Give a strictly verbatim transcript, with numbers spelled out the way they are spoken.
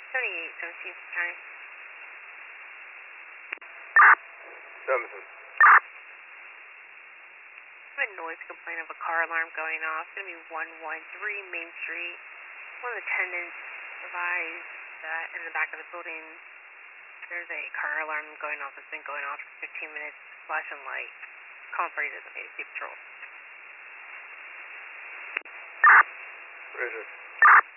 seventy-eight, seventeenth County. Seventeen. I have a noise complaint of a car alarm going off. It's going to be one one three Main Street. One of the tenants advised that in the back of the building there's a car alarm going off that's been going off for fifteen minutes, flashing light. Calling for doesn't need to see patrol. Roger.